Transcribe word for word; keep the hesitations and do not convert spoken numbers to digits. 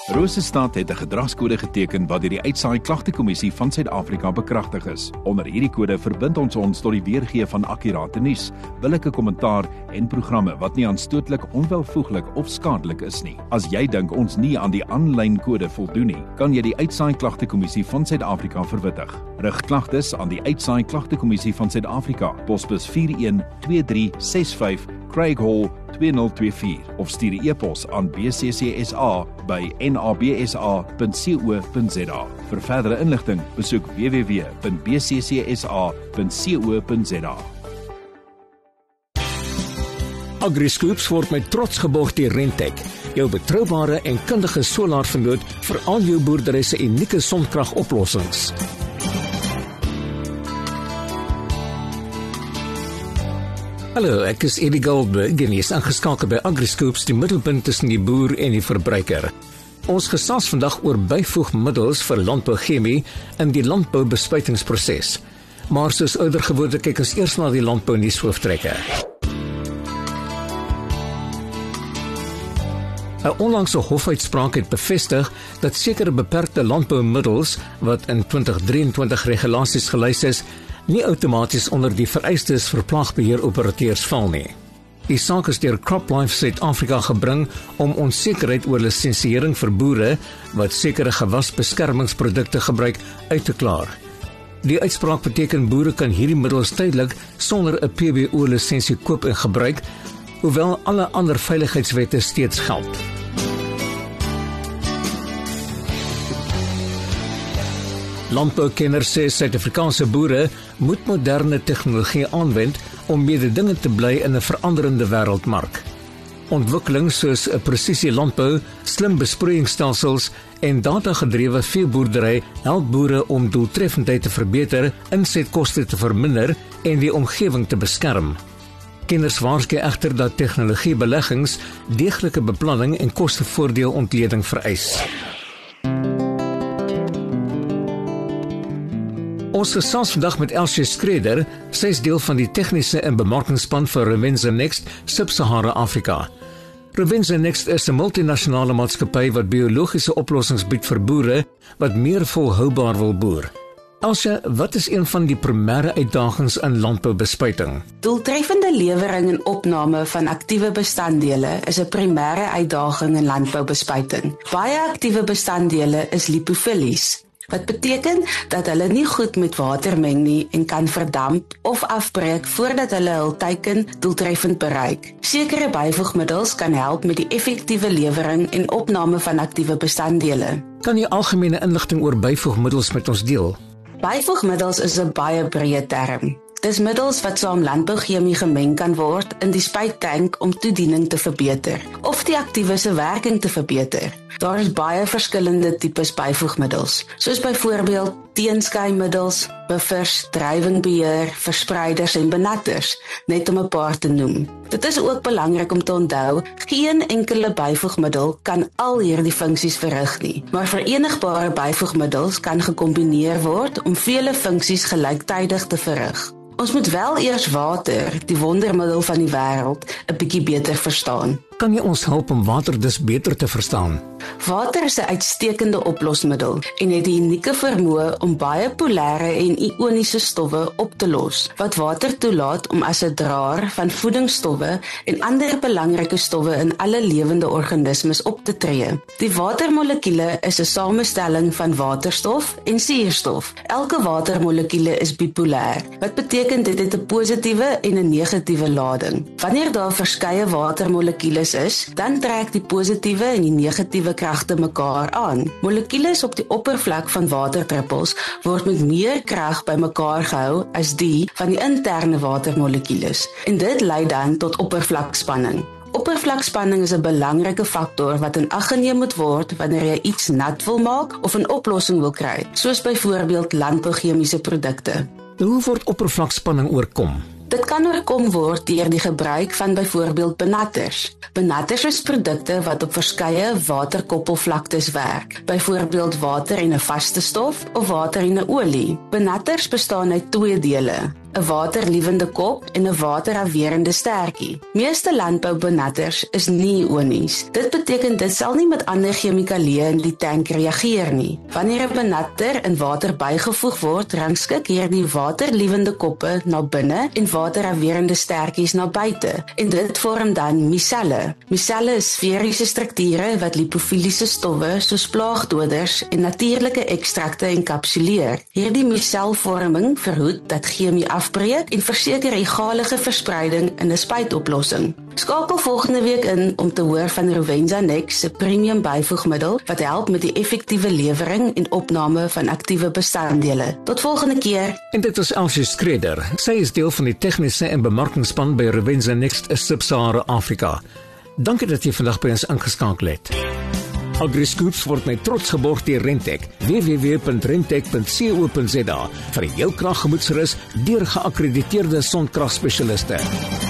Rosestad het 'n gedragskode geteken wat deur die Uitsaai Klagtekommissie van Suid-Afrika bekragtig is. Onder hierdie kode verbind ons ons tot die weergee van akkurate nuus, billike kommentaar en programme wat nie aanstootlik, onwelvoeglik of skadelik is nie. As jy dink ons nie aan die aanlyn kode voldoen nie, kan jy die Uitsaai Klagtekommissie van Suid-Afrika verwittig. Rig klagtes aan die Uitsaai Klagtekommissie van Suid-Afrika, posbus vier een twee drie ses vyf, Craig Hall twee nul twee vier of stuur 'n e-pos aan b c c s a by n a b s a punt co punt z a. Vir verdere inligting, besoek w w w punt b c c s a punt co punt z a. AgriScoops word met trots geborg deur Rentec, jou betroubare en kundige solaarvernoot vir al jou boerdery se unieke sonkragoplossings. Hallo, ek is Eddie Goldberg en jy is ingeskakel by AgriScoops, die middelpunt tussen die boer en die verbruiker. Ons gesels vandag oor byvoegmiddels vir landbouchemie in die landboubespuitingsproses. Maar soos ouer gewoonte kyk ons eers na die landbou nuushooftrekke. 'n Onlangse hofuitspraak het bevestig dat sekere beperkte landboumiddels wat in twintig drieëntwintig regulasies gelys is, nie outomaties onder die vereistes vir plaagbeheeroperateurs val nie. Die saak is deur CropLife Suid-Afrika gebring om onsekerheid oor lisensiering vir boere wat sekere gewasbeskermingsprodukte gebruik uit te klaar. Die uitspraak beteken boere kan hierdie middels tydelik sonder 'n P B O-lisensie koop en gebruik, hoewel alle ander veiligheidswette steeds geld. Landboukenners sê Suid-Afrikaanse boere moet moderne tegnologie aanwend om mededingend te bly in 'n veranderende wêreldmark. Ontwikkeling soos 'n presisie landbou, slim besproeiingsstelsels en data-gedrewe veeboerdery help boere om doeltreffendheid te verbeter, insetkoste te verminder en die omgewing te beskerm. Kenners waarsku egter dat tegnologiebeleggings deeglike beplanning en kostevoordeel-ontleding vereis. Ons gesels vandag met Elsie Skreder, sy is deel van die tegniese en bemarkingsspan vir Rovensa Next Sub-Sahara Afrika. Rovensa Next is 'n multinasjonale maatskappy wat biologiese oplossings bied vir boere wat meer volhoubaar wil boer. Elsie, wat is een van die primêre uitdagings in landboubespuiting? Doeltreffende lewering en opname van aktiewe bestanddele is 'n primêre uitdaging in landboubespuiting. Baie aktiewe bestanddele is lipofilies, wat beteken dat hulle nie goed met water meng nie en kan verdamp of afbreek voordat hulle hul teiken doeltreffend bereik. Sekere byvoegmiddels kan help met die effektiewe lewering en opname van aktiewe bestanddele. Kan jy algemene inligting oor byvoegmiddels met ons deel? Byvoegmiddels is 'n baie breë term. Dis middels wat saam landbouchemie gemeng kan word in die spuittank om toediening te verbeter of die aktiewe se werking te verbeter. Daar is baie verskillende tipes byvoegmiddels, soos byvoorbeeld teenskynmiddels, buffers, drywingbeheer, verspreiders en benatters, net om 'n paar te noem. Dit is ook belangrik om te onthou, geen enkele byvoegmiddel kan al hierdie funksies verrig nie, maar verenigbare byvoegmiddels kan gekombineer word om vele funksies gelyktydig te verrig. Ons moet wel eers water, die wondermiddel van die wêreld, 'n bietjie beter verstaan. Kan jy ons help om water dus beter te verstaan? Water is 'n uitstekende oplosmiddel en het die unieke vermoë om baie polêre en ioniese stowwe op te los, wat water toelaat om as 'n draer van voedingsstowwe en ander belangrike stowwe in alle lewende organismes op te tree. Die watermolekuule is 'n samestelling van waterstof en suurstof. Elke watermolekuule is bipolêr, wat beteken dit het 'n positiewe en 'n negatiewe lading. Wanneer daar verskeie watermolekules is, dan trek die positiewe en die negatiewe kragte mekaar aan. Molekules op die oppervlak van waterdruppels word met meer krag bymekaar gehou as die van die interne watermolekules, en dit lei dan tot oppervlakspanning. Oppervlakspanning is 'n belangrike faktor wat in ag geneem moet word wanneer jy iets nat wil maak of 'n oplossing wil kry, soos byvoorbeeld landbouchemiese produkte. Hoe word oppervlakspanning oorkom? Dit kan oorkom word deur die gebruik van byvoorbeeld benatters. Benatters is produkte wat op verskeie waterkoppelvlaktes werk, byvoorbeeld water en 'n vaste stof of water en 'n olie. Benatters bestaan uit twee dele. 'n waterliewende kop en 'n waterafwerende stertjie. Meeste landboubenatters is nie ionies. Dit beteken dit sal nie met ander chemikalieë in die tank reageer nie. Wanneer 'n benatter in water bygevoeg word, rangskik hierdie waterliewende koppe na binne en waterafwerende stertjies na buite. En dit vorm dan miselle. Miselle is sferiese strukture wat lipofiliese stowwe soos plaagdoders en natuurlike ekstrakte enkapsuleer. Hierdie miselvorming verhoed dat chemie afbreek en verseker egalige verspreiding in 'n spuitoplossing. Skakel volgende week in om te hoor van Rovensa Next se premium byvoegmiddel wat help met die effektiewe lewering en opname van aktiewe bestanddele. Tot volgende keer. En dit was Elsie Skreder. Sy is deel van die tegniese en bemarkingsspan by Rovensa Next Sub-Sahara Afrika. Dankie dat jy vandag by ons ingeskakel het. AgriScoops word met trots geborg deur Rentec. w w w punt rentec punt co punt za vir jou kraggemoedsrus deur geakkrediteerde sonkragspesialiste.